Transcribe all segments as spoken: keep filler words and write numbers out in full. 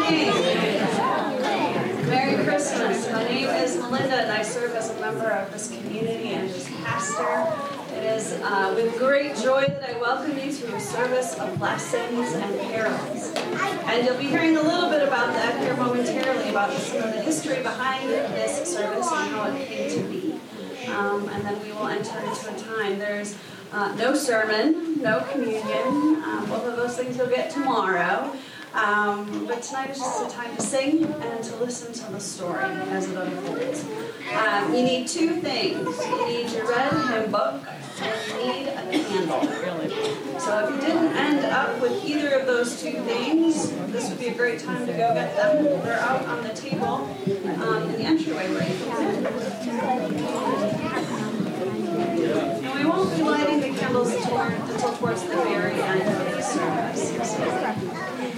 morning. Merry Christmas. My name is Melinda and I serve as a member of this community and as pastor. It is uh, with great joy that I welcome you to a service of lessons and carols. And you'll be hearing a little bit about that here momentarily, about some of the history behind this service and how it came to be. Um, and then we will enter into a time. There's uh, no sermon, no communion. Um, both of those things you'll get tomorrow. Um, but tonight is just a time to sing and to listen to the story as it unfolds. Um, you need two things. You need your red hymn book and you need a candle. So if you didn't end up with either of those two things, this would be a great time to go get them. They're out on the table um, in the entryway right here. And we won't be lighting the candles toward, until towards the very end of the service. So,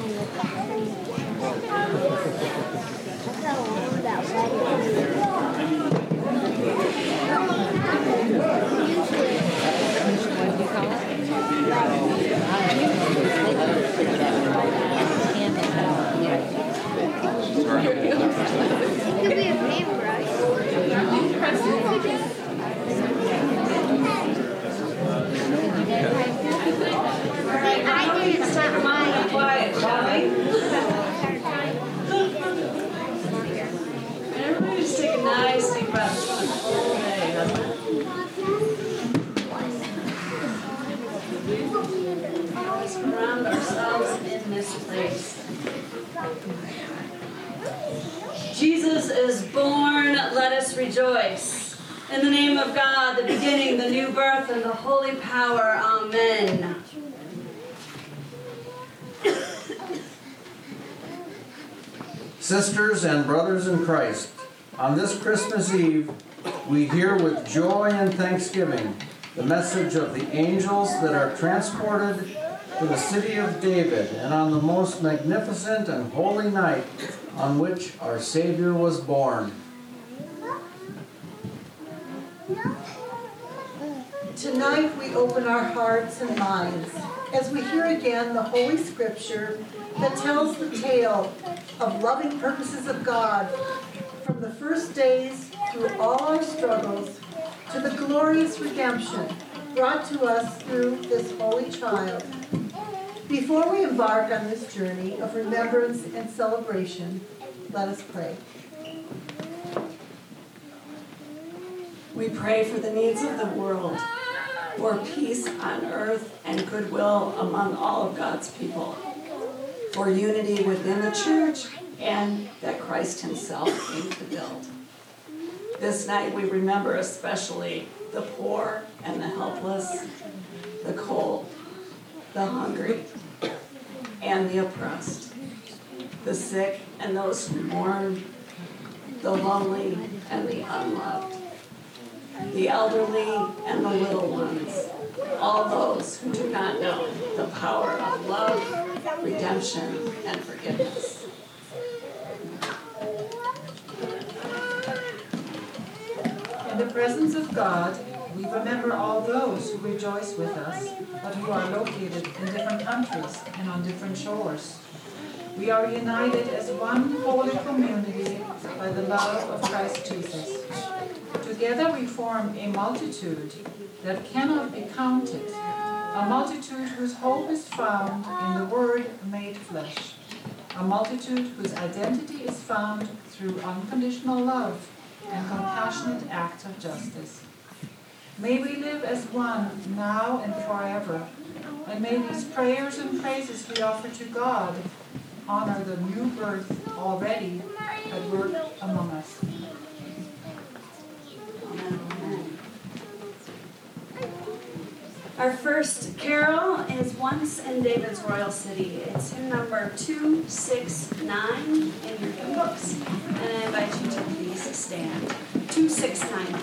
Could be a paintbrush. Alright, now we can start reminding them quiet, shall we? And everybody just take a nice deep breath. It's been a full day, hasn't it? Let's surround ourselves in this place. Jesus is born, let us rejoice. In the name of God, the beginning, the new birth, and the holy power. Amen. Sisters and brothers in Christ, on this Christmas Eve, we hear with joy and thanksgiving the message of the angels that are transported to the city of David, and on the most magnificent and holy night on which our Savior was born. Tonight we open our hearts and minds as we hear again the Holy Scripture that tells the tale of loving purposes of God from the first days through all our struggles to the glorious redemption brought to us through this holy child. Before we embark on this journey of remembrance and celebration, let us pray. We pray for the needs of the world, for peace on earth and goodwill among all of God's people, for unity within the church, and that Christ himself came to build. This night we remember especially the poor and the helpless, the cold, the hungry, and the oppressed, the sick and those who mourn, the lonely and the unloved, the elderly and the little ones, all those who do not know the power of love, redemption, and forgiveness. In the presence of God, we remember all those who rejoice with us, but who are located in different countries and on different shores. We are united as one holy community by the love of Christ Jesus. Together we form a multitude that cannot be counted, a multitude whose hope is found in the Word made flesh, a multitude whose identity is found through unconditional love and compassionate acts of justice. May we live as one now and forever, and may these prayers and praises we offer to God honor the new birth already at work among us. Our first carol is Once in David's Royal City. It's hymn number two six nine in your hymn books, and I invite you to please stand. two six nine.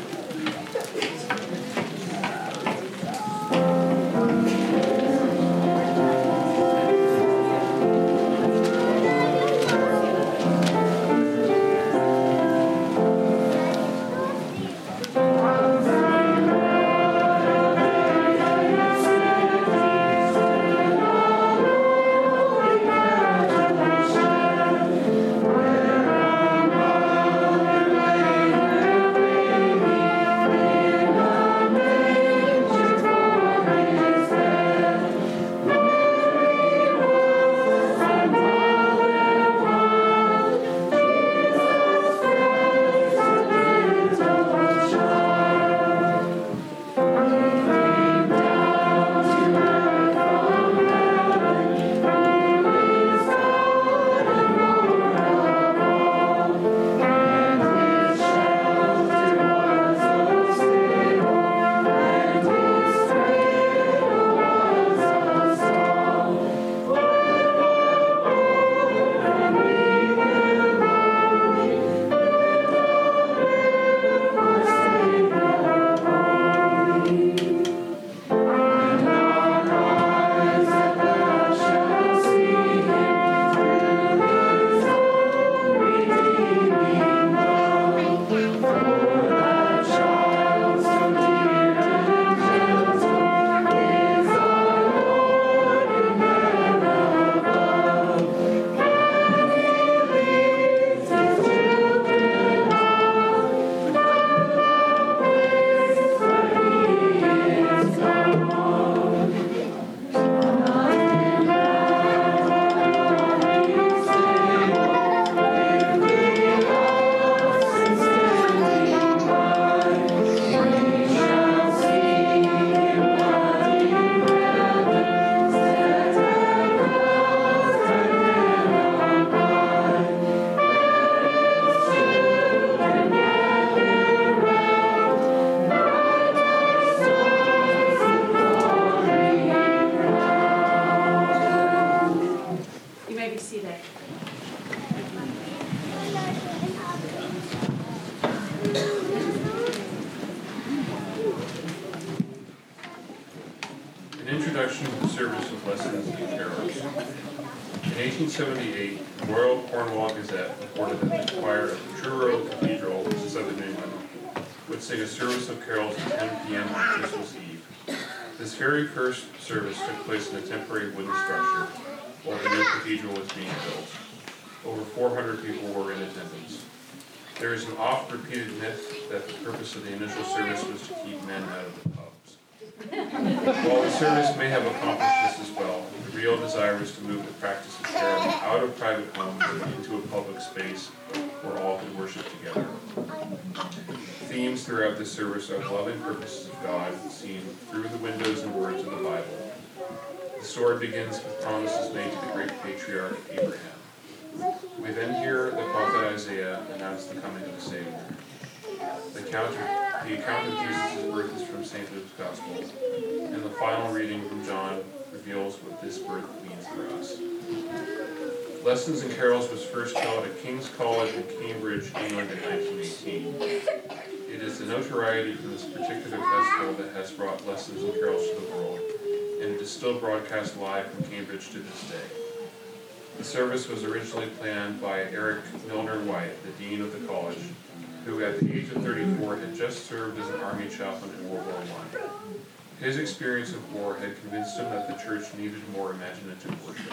An introduction to the service of lessons and carols. In eighteen seventy-eight, the Royal Cornwall Gazette reported that the choir of the Truro Cathedral, Southern England, would sing a service of carols at ten p m on Christmas Eve. This very first service took place in a temporary wooden structure while the new cathedral was being built. Over four hundred people were in attendance. There is an oft-repeated myth that the purpose of the initial service was to keep men out of the pubs. While the service may have accomplished this as well, the real desire was to move the practice of caroling out of private homes and into a public space where all could worship together. Themes throughout this service are the loving purposes of God seen through the windows and words of the Bible. The story begins with promises made to the great patriarch Abraham. We then hear the prophet Isaiah announce the coming of the Savior. The account of, the account of Jesus' birth is from Saint Luke's Gospel, and the final reading from John reveals what this birth means for us. Lessons and Carols was first taught at King's College in Cambridge, England in nineteen eighteen. It is the notoriety for this particular festival that has brought Lessons and Carols to the world, and it is still broadcast live from Cambridge to this day. The service was originally planned by Eric Milner White, the dean of the college, who at the age of thirty-four had just served as an army chaplain in World War One. His experience of war had convinced him that the church needed more imaginative worship.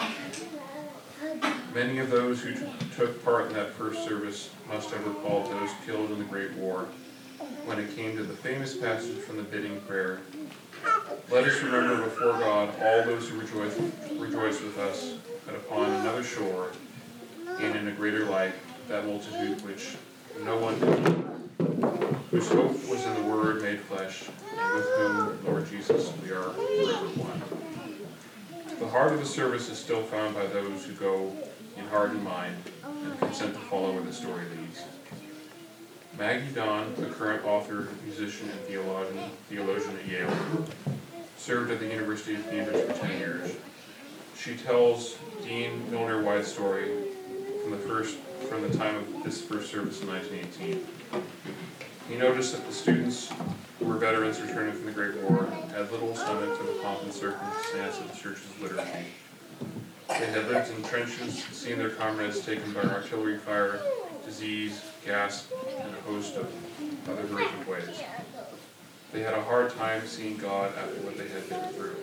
Many of those who t- took part in that first service must have recalled those killed in the Great War when it came to the famous passage from the bidding prayer, "Let us remember before God all those who rejoice, rejoice with us, but upon another shore, and in a greater light, that multitude which no one knew, whose hope was in the Word made flesh, and with whom, Lord Jesus, we are forever one." The heart of the service is still found by those who go in heart and mind and consent to follow where the story leads. Maggie Don, the current author, musician, and theologian, theologian at Yale, served at the University of Cambridge for ten years. She tells Dean Milner White's story from the first, from the time of this first service in nineteen eighteen. He noticed that the students, who were veterans returning from the Great War, had little stomach to the pomp and circumstance of the church's liturgy. They had lived in trenches, seen their comrades taken by artillery fire, disease, gas, and a host of other horrific ways. They had a hard time seeing God after what they had been through.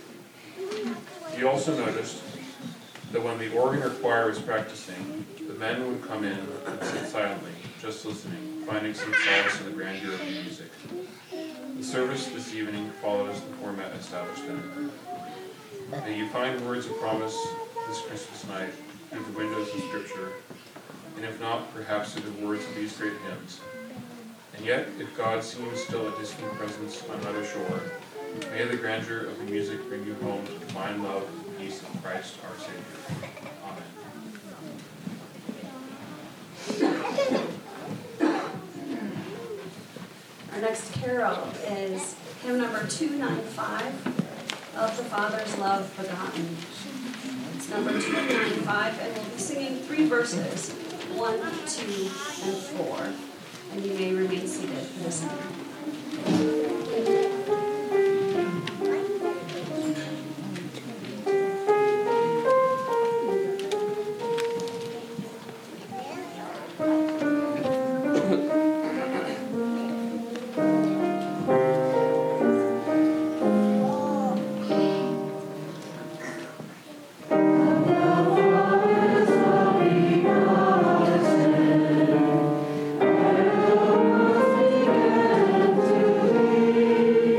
He also noticed that when the organ or choir was practicing, the men would come in and sit silently, just listening, finding some solace in the grandeur of the music. The service this evening follows the format established then. May you find words of promise this Christmas night through the windows of Scripture, and if not, perhaps through the words of these great hymns. And yet, if God seems still a distant presence on another shore, may the grandeur of the music bring you home to the divine love and peace of Christ our Savior. Amen. Our next carol is hymn number two ninety-five, "Of the Father's Love Begotten." It's number two ninety-five, and we'll be singing three verses, one, two, and four. And you may remain seated for this hymn. Thank you.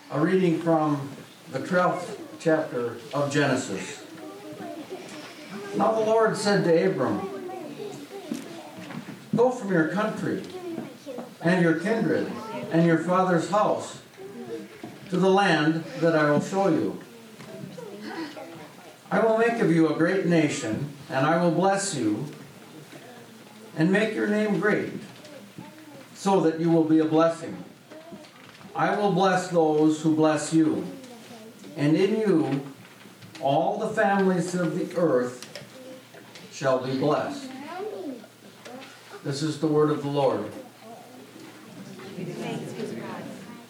A reading from the twelfth chapter of Genesis. Now the Lord said to Abram, "Go from your country and your kindred and your father's house to the land that I will show you. I will make of you a great nation, and I will bless you and make your name great, so that you will be a blessing. I will bless those who bless you, and in you all the families of the earth shall be blessed." This is the word of the Lord. Thanks be to God.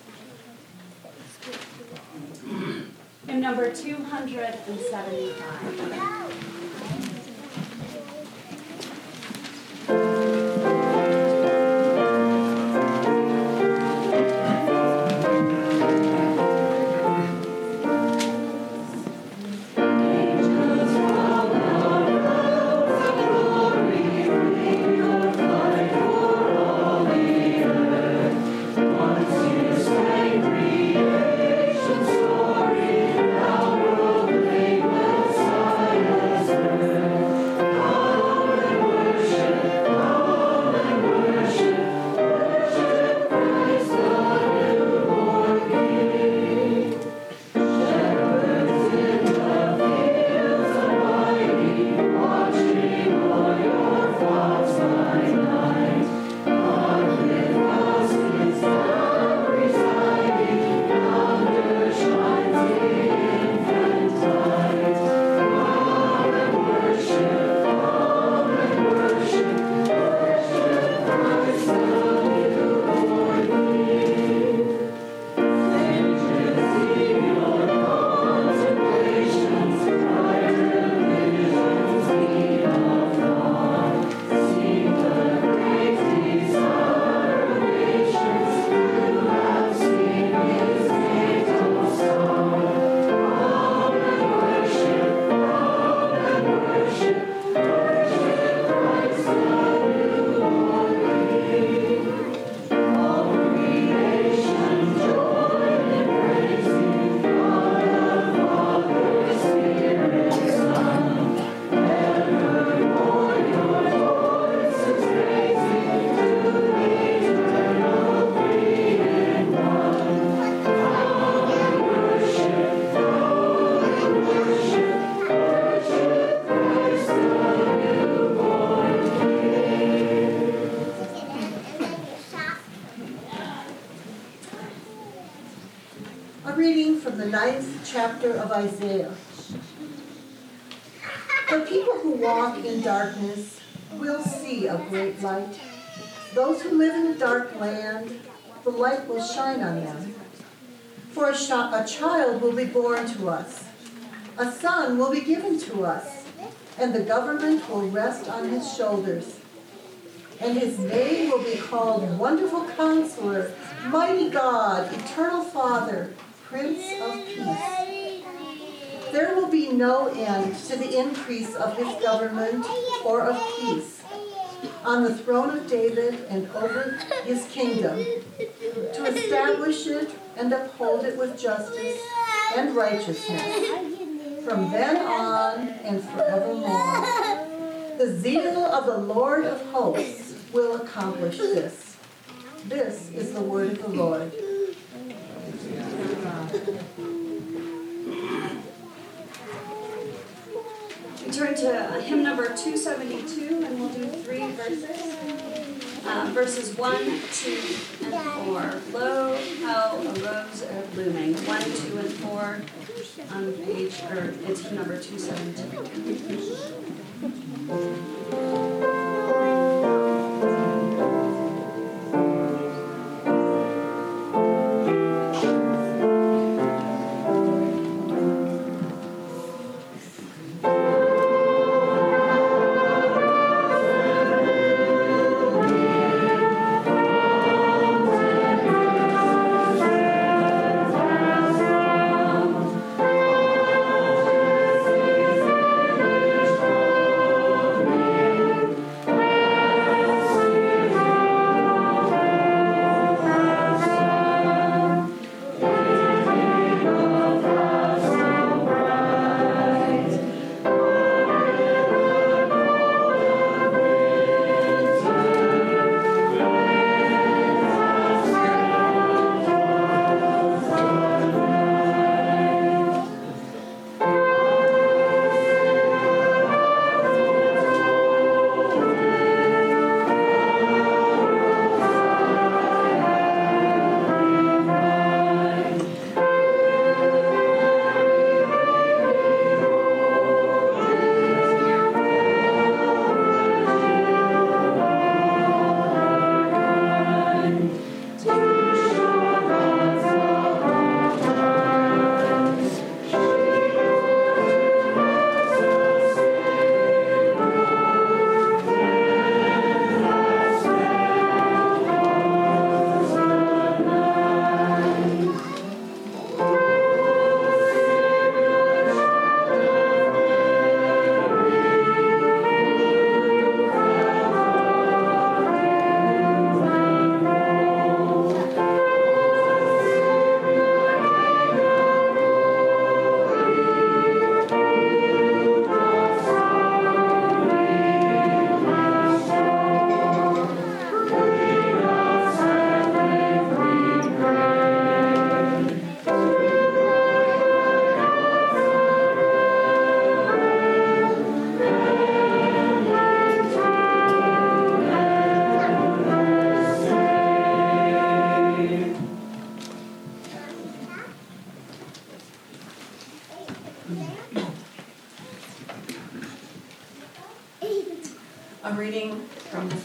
Hymn number two hundred seventy-five. A reading from the ninth chapter of Isaiah. The people who walk in darkness will see a great light. Those who live in a dark land, the light will shine on them. For a, sh- a child will be born to us, a son will be given to us, and the government will rest on his shoulders. And his name will be called Wonderful Counselor, Mighty God, Eternal Father, Prince of Peace. There will be no end to the increase of his government or of peace on the throne of David and over his kingdom, to establish it and uphold it with justice and righteousness from then on and forevermore. The zeal of the Lord of hosts will accomplish this. This is the word of the Lord. We turn to hymn number two seventy-two, and we'll do three verses. Uh, verses one, two, and four. Lo, how a rose are blooming. One, two, and four on page, or it's hymn number two seventy-two.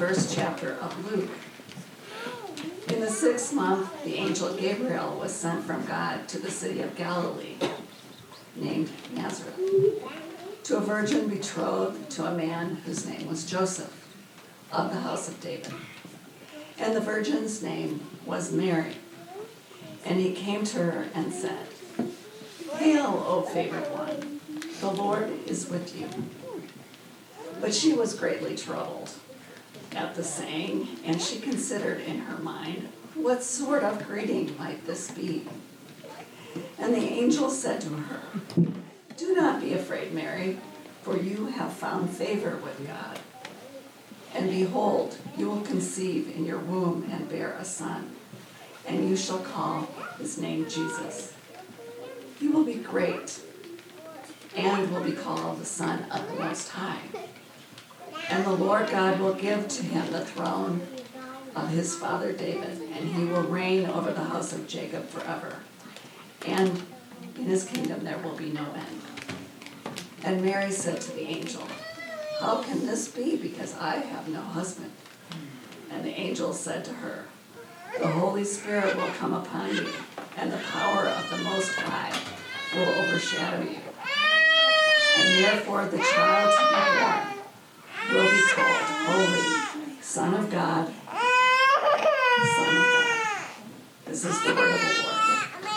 first chapter of Luke. In the sixth month, the angel Gabriel was sent from God to the city of Galilee, named Nazareth, to a virgin betrothed to a man whose name was Joseph, of the house of David. And the virgin's name was Mary. And he came to her and said, "Hail, O favored one, the Lord is with you." But she was greatly troubled at the saying, and she considered in her mind, what sort of greeting might this be? And the angel said to her, "Do not be afraid, Mary, for you have found favor with God. And behold, you will conceive in your womb and bear a son, and you shall call his name Jesus. He will be great, and will be called the Son of the Most High. And the Lord God will give to him the throne of his father David, and he will reign over the house of Jacob forever. And in his kingdom there will be no end." And Mary said to the angel, "How can this be, because I have no husband?" And the angel said to her, "The Holy Spirit will come upon you, and the power of the Most High will overshadow you. And therefore the child to be born will be called Holy, Son of God, Son of God." This is the word of the Lord.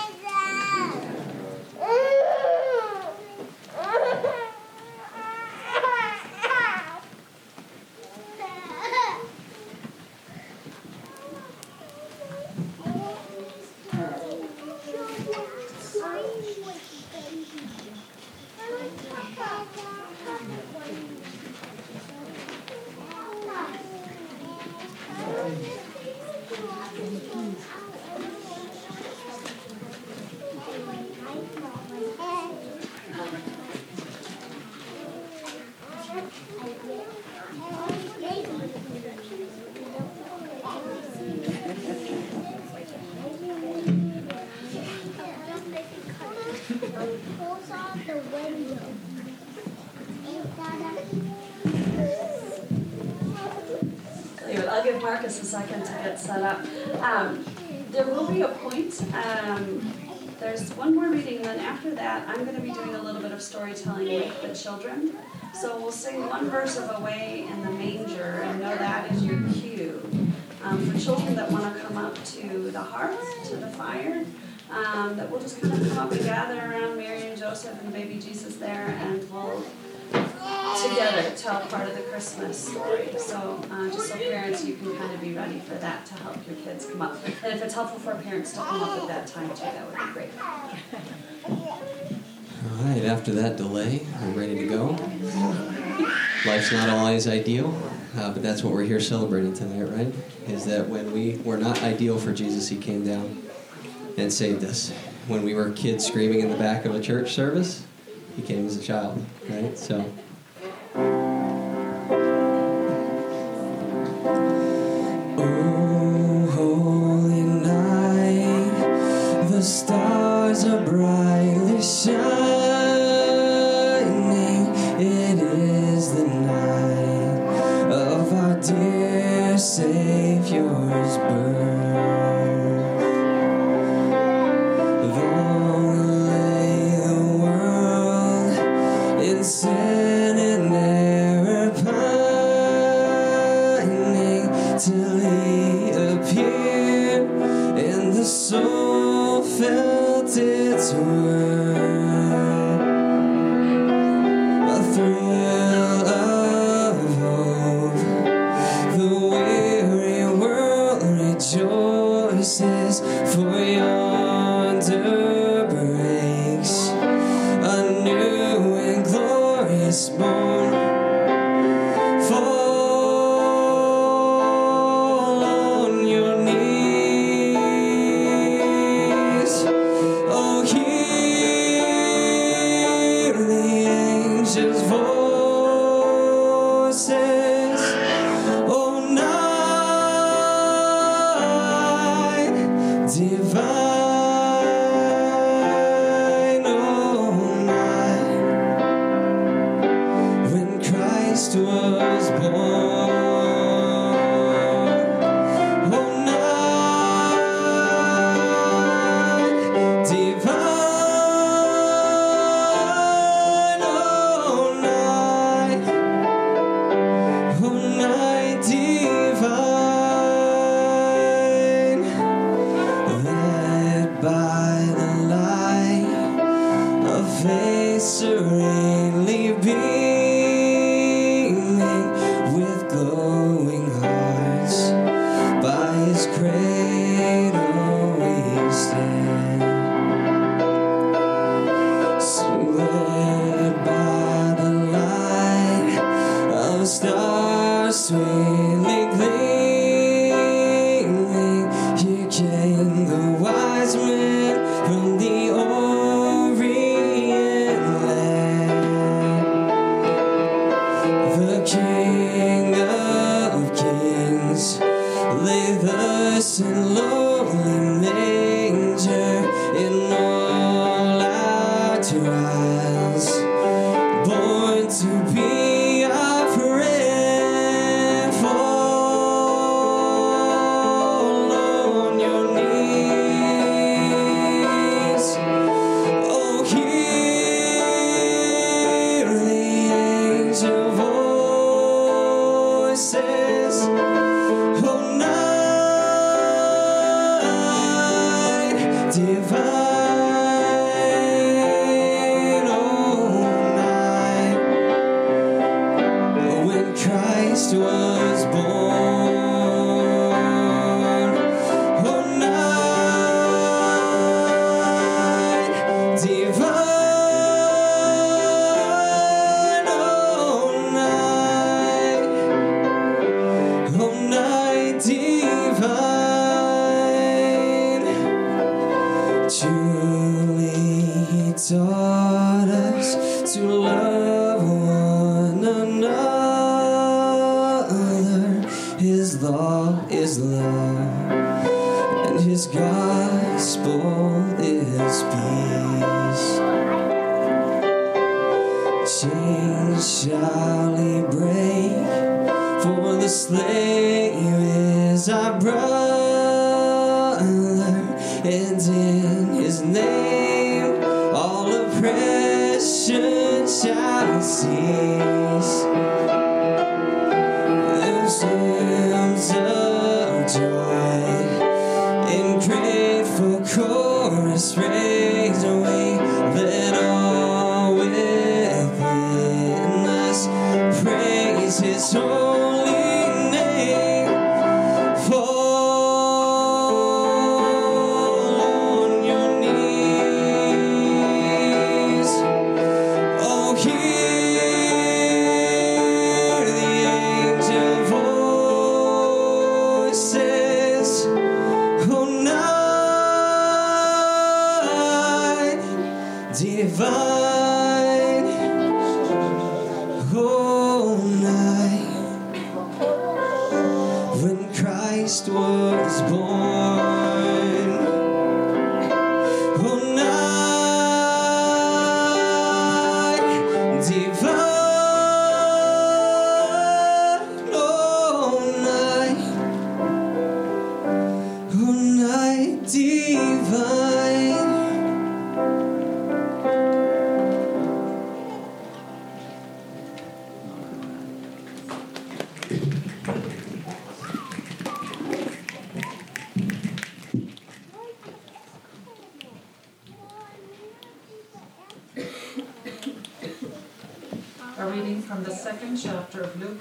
I'll give Marcus a second to get set up. Um, there will be a point. Um, there's one more reading, and then after that, I'm going to be doing a little bit of storytelling with the children. So we'll sing one verse of Away in the Manger, and know that is your cue. Um, for children that want to come up to the hearth, to the fire, um, that we'll just kind of come up and gather around Mary and Joseph and baby Jesus there, and we'll together tell part of the Christmas story. So uh, just so parents, you can kind of be ready for that to help your kids come up. And if it's helpful for parents to come up at that time too, that would be great. All right, after that delay, we're ready to go. Life's not always ideal, uh, but that's what we're here celebrating tonight, right? Is that when we were not ideal for Jesus, he came down and saved us. When we were kids screaming in the back of a church service, he came as a child, right? So. Oh, holy night, the stars are brightly shining. It is the night of our dear Savior's birth. Long lay the world in sin and error pining, till he appeared and the soul felt its worth. A thrill of hope, the weary world rejoices, for yonder breaks a new and glorious morn. Fall on your knees, oh, hear the angels' voices, oh, night divine, oh, night when Christ was born. lay thus in lowly manger in all our trials, born to be our friend. Fall on your knees. Oh, hear the angel voices. Oh, night divine, oh, night when Christ was born. Oh, night divine, oh, night, oh, night divine. Truly he taught us to love one another. His law is love, and his gospel is peace. Chains shall he break, for the slave is our brother, and in his name all oppression shall cease. Those hymns of joy in grateful chorus raise away. Let all within us praise his holy name. Fall on your knees. Oh, hear the angel voices. Oh, night divine, oh, night when Christ was born. Oh, night divine, oh, night, oh, night divine. A reading from the second chapter of Luke.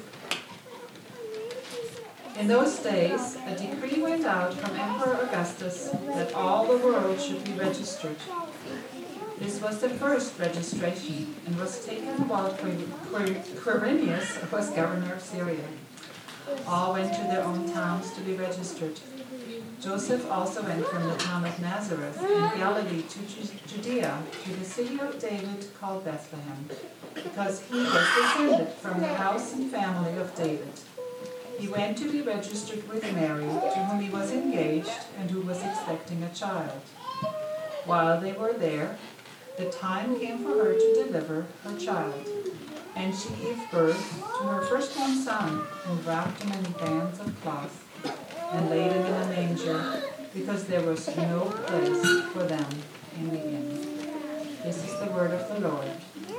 In those days, a decree went out from Emperor Augustus that all the world should be registered. This was the first registration and was taken while Quirinius was governor of Syria. All went to their own towns to be registered. Joseph also went from the town of Nazareth in Galilee to Judea, to the city of David called Bethlehem, because he was descended from the house and family of David. He went to be registered with Mary, to whom he was engaged and who was expecting a child. While they were there, the time came for her to deliver her child. And she gave birth to her firstborn son, and wrapped him in bands of cloth, and laid him in a manger, because there was no place for them in the inn. This is the word of the Lord.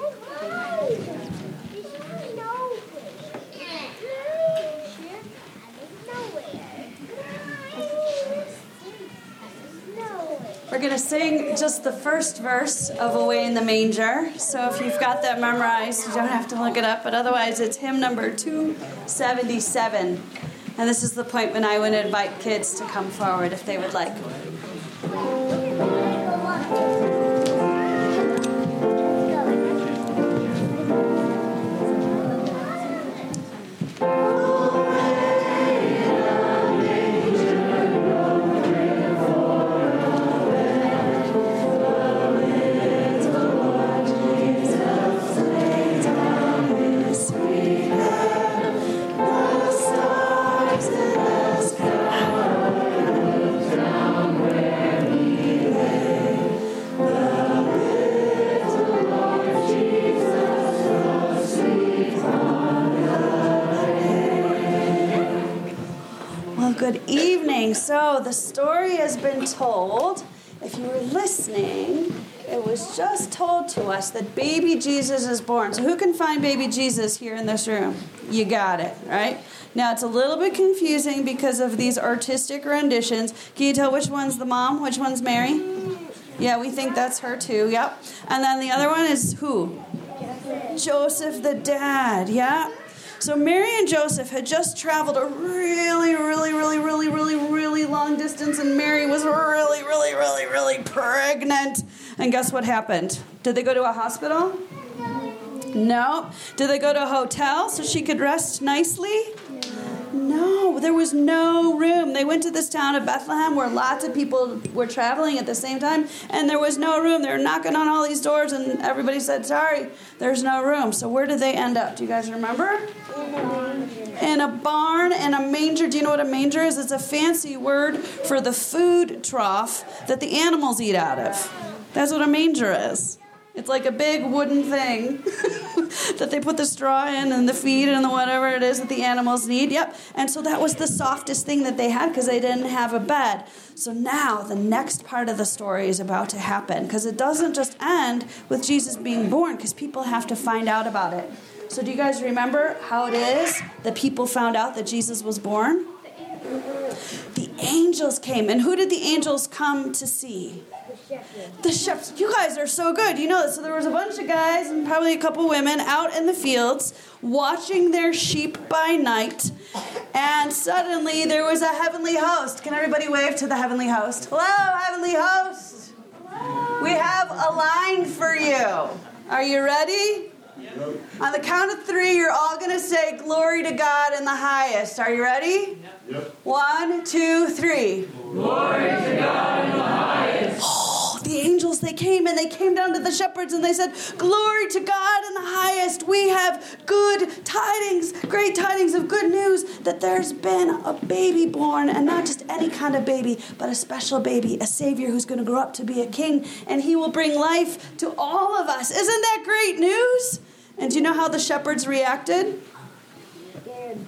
We're going to sing just the first verse of Away in the Manger. So if you've got that memorized, you don't have to look it up. But otherwise, it's hymn number two seventy-seven. And this is the point when I would invite kids to come forward if they would like. Stars in the sky. evening. So the story has been told. If you were listening, it was just told to us that baby Jesus is born. So who can find baby Jesus here in this room? You got it, right? Now it's a little bit confusing because of these artistic renditions. Can you tell which one's the mom? Which one's Mary? Yeah, we think that's her too, yep. And then the other one is who? Joseph the dad, yeah. So Mary and Joseph had just traveled a really, really, really, really, really, really long distance, and Mary was really, really, really, really pregnant. And guess what happened? Did they go to a hospital? No. Did they go to a hotel so she could rest nicely? No, there was no room. They went to this town of Bethlehem where lots of people were traveling at the same time, and there was no room. They were knocking on all these doors, and everybody said, sorry, there's no room. So where did they end up? Do you guys remember? In a barn and a manger. Do you know what a manger is? It's a fancy word for the food trough that the animals eat out of. That's what a manger is. It's like a big wooden thing that they put the straw in and the feed and the whatever it is that the animals need. Yep. And so that was the softest thing that they had because they didn't have a bed. So now the next part of the story is about to happen because it doesn't just end with Jesus being born because people have to find out about it. So do you guys remember how it is that people found out that Jesus was born? The angels came. And who did the angels come to see? The shepherds. You guys are so good. You know this. So there was a bunch of guys and probably a couple women out in the fields watching their sheep by night. And suddenly there was a heavenly host. Can everybody wave to the heavenly host? Hello, heavenly host. We have a line for you. Are you ready? Yep. On the count of three, you're all going to say glory to God in the highest. Are you ready? Yep. One, two, three. Glory to God in the highest. Oh, the angels, they came and they came down to the shepherds and they said, glory to God in the highest. We have good tidings, great tidings of good news that there's been a baby born, and not just any kind of baby, but a special baby, a Savior who's going to grow up to be a king, and he will bring life to all of us. Isn't that great news? And do you know how the shepherds reacted? Scared.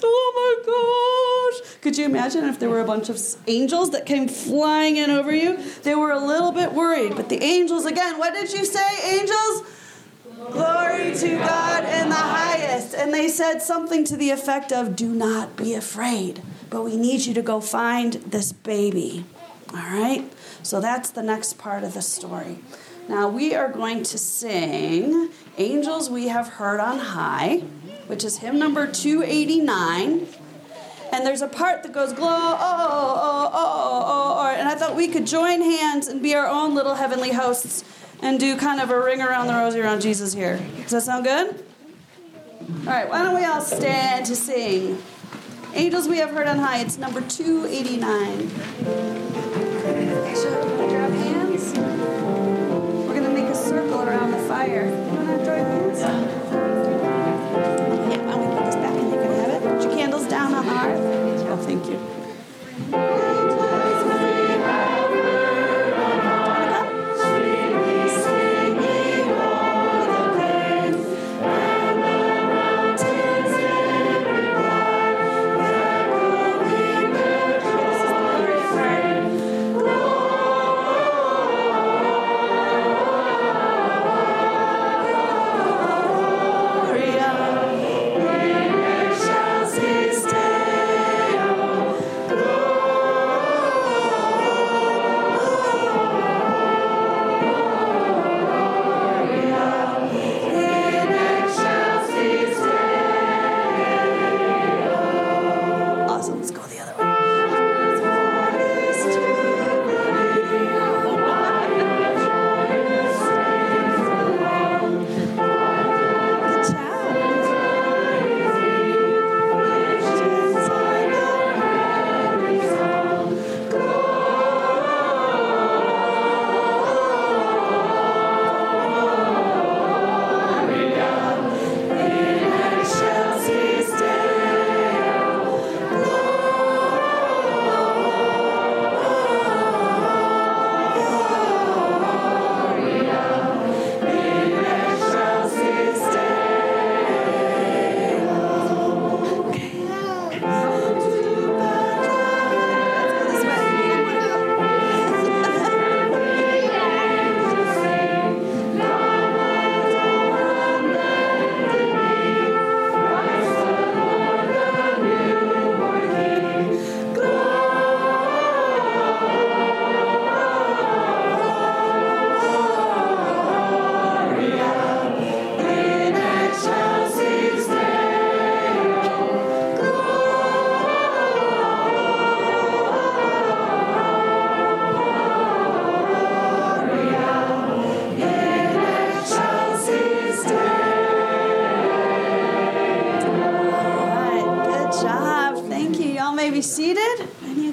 Oh my gosh. Could you imagine if there were a bunch of angels that came flying in over you? They were a little bit worried. But the angels, again, what did you say, angels? Glory to God in the highest. And they said something to the effect of, do not be afraid, but we need you to go find this baby. All right? So that's the next part of the story. Now we are going to sing Angels We Have Heard on High, which is hymn number two eighty-nine. And there's a part that goes, glow, oh, oh, oh, oh, oh, and I thought we could join hands and be our own little heavenly hosts and do kind of a ring around the rosy around Jesus here. Does that sound good? All right, why don't we all stand to sing Angels We Have Heard on High. It's number two eighty-nine. So, do you want to grab hands? We're going to make a circle around the fire. You want to join hands? Yeah, why don't we put this back and you can have it? Put your candles down on the hearth. Oh, thank you.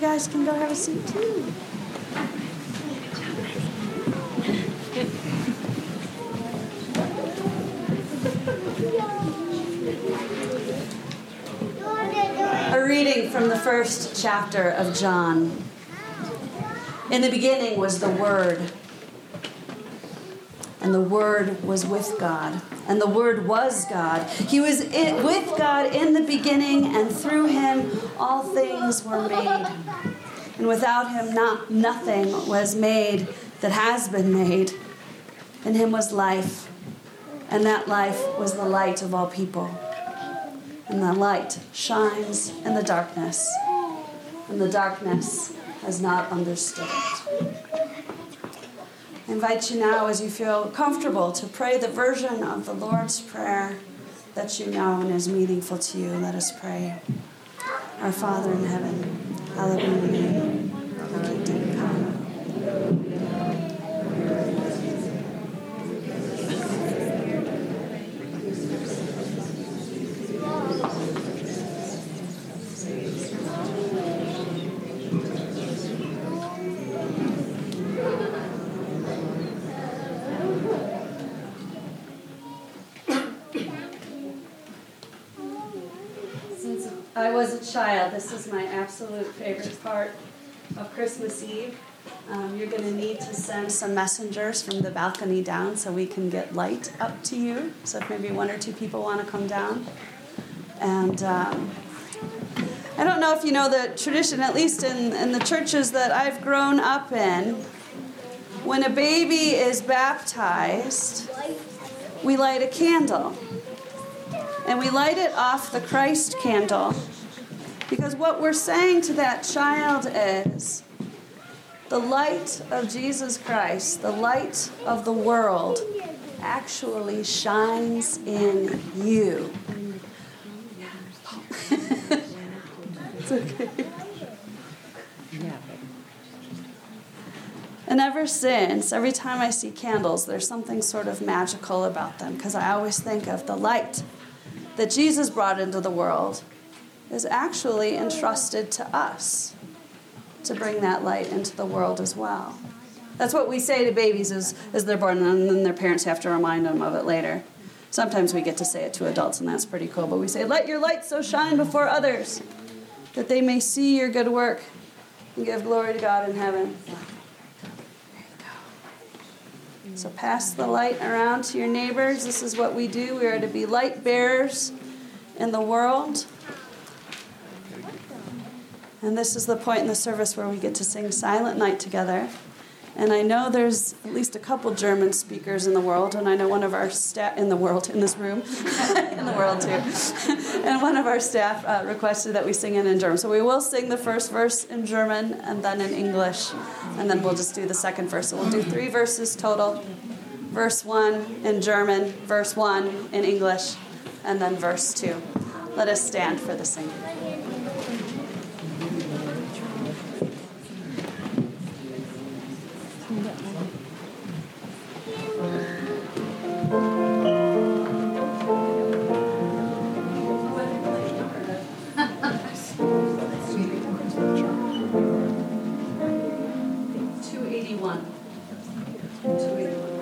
guys can go have a seat too. A reading from the first chapter of John. In the beginning was the Word, and the Word was with God, and the Word was God. He was in, with God in the beginning, and through him all things were made. And without him not, nothing was made that has been made. In him was life, and that life was the light of all people. And the light shines in the darkness, and the darkness has not understood it. I invite you now, as you feel comfortable, to pray the version of the Lord's Prayer that you know and is meaningful to you. Let us pray. Our Father in heaven, hallowed be your name. Thy kingdom come. I was a child, this is my absolute favorite part of Christmas Eve. Um, you're going to need to send some messengers from the balcony down so we can get light up to you. So if maybe one or two people want to come down. And um, I don't know if you know the tradition, at least in, in the churches that I've grown up in, when a baby is baptized, we light a candle. And we light it off the Christ candle because what we're saying to that child is the light of Jesus Christ, the light of the world, actually shines in you. It's okay. And ever since, every time I see candles, there's something sort of magical about them because I always think of the light that Jesus brought into the world is actually entrusted to us to bring that light into the world as well. That's what we say to babies as, as they're born, and then their parents have to remind them of it later. Sometimes we get to say it to adults, and that's pretty cool. But we say, let your light so shine before others that they may see your good work and give glory to God in heaven. So pass the light around to your neighbors. This is what we do. We are to be light bearers in the world. And this is the point in the service where we get to sing Silent Night together. And I know there's at least a couple German speakers in the world, and I know one of our staff in the world, in this room, in the world too. And one of our staff uh, requested that we sing it in German. So we will sing the first verse in German and then in English, and then we'll just do the second verse. So we'll do three verses total. Verse one in German, verse one in English, and then verse two. Let us stand for the singing. two eighty-one. two eighty-one.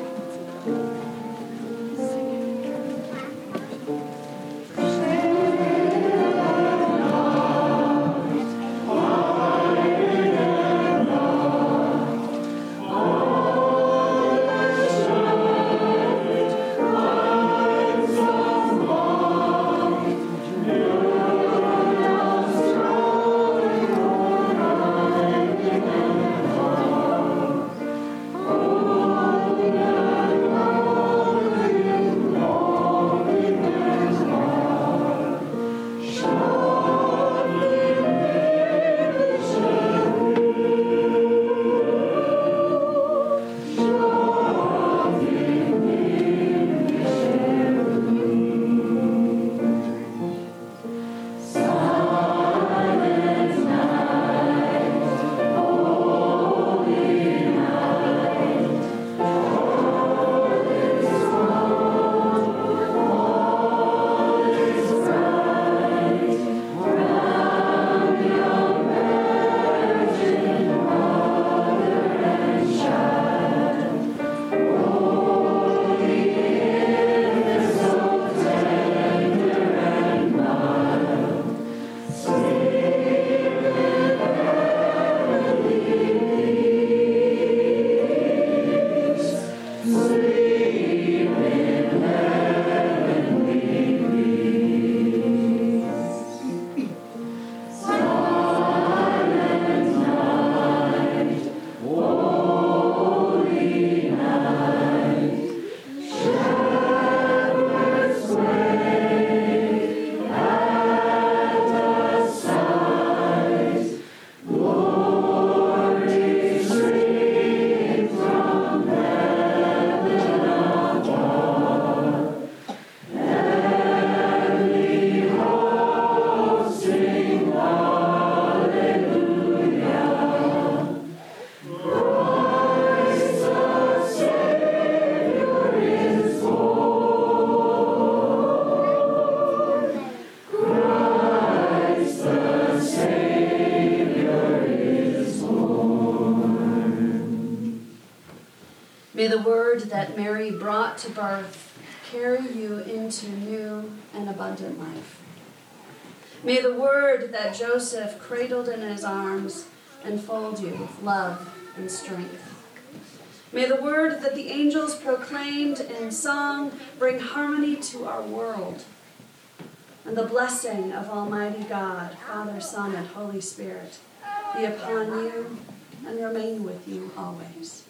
May the word that Mary brought to birth carry you into new and abundant life. May the word that Joseph cradled in his arms enfold you with love and strength. May the word that the angels proclaimed in song bring harmony to our world. And the blessing of Almighty God, Father, Son, and Holy Spirit be upon you and remain with you always.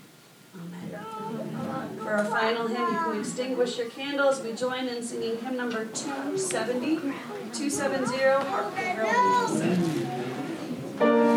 Amen. For our final hymn, you can extinguish your candles. We join in singing hymn number two seventy, two seventy, Hark the Herald Angels Sing.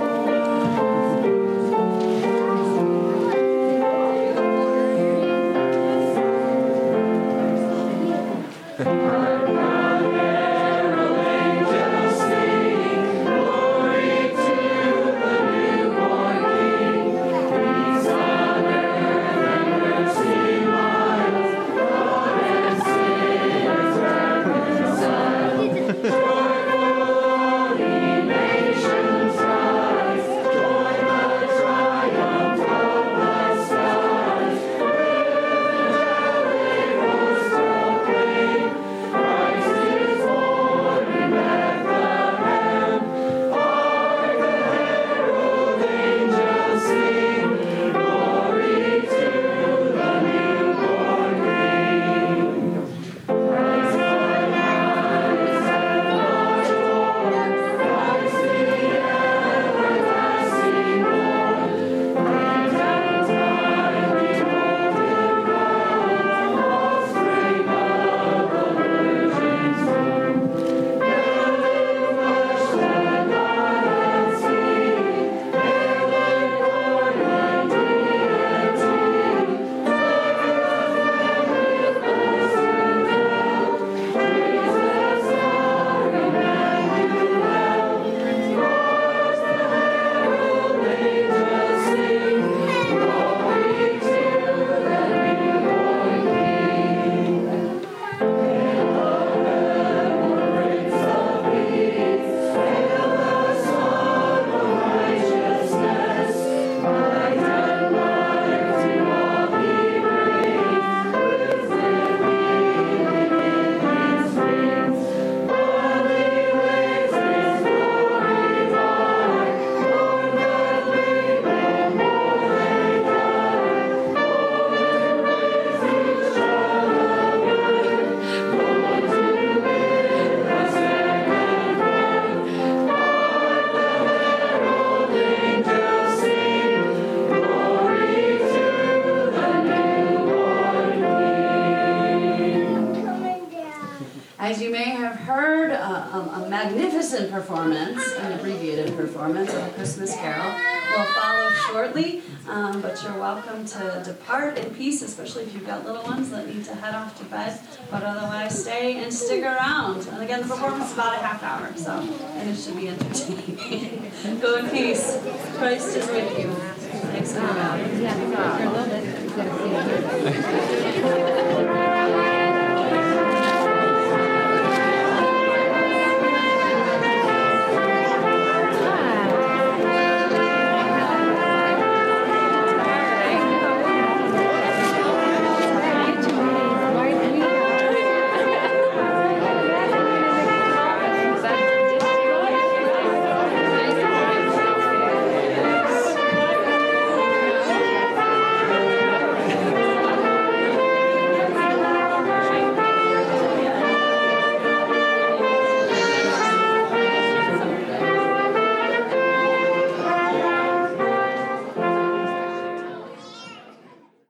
As you may have heard, uh, um, a magnificent performance, an abbreviated performance of A Christmas Carol will follow shortly, um, but you're welcome to depart in peace, especially if you've got little ones that need to head off to bed, but otherwise stay and stick around. And again, the performance is about a half hour, so and it should be entertaining. Go in peace. Christ is with you. Thanks, God.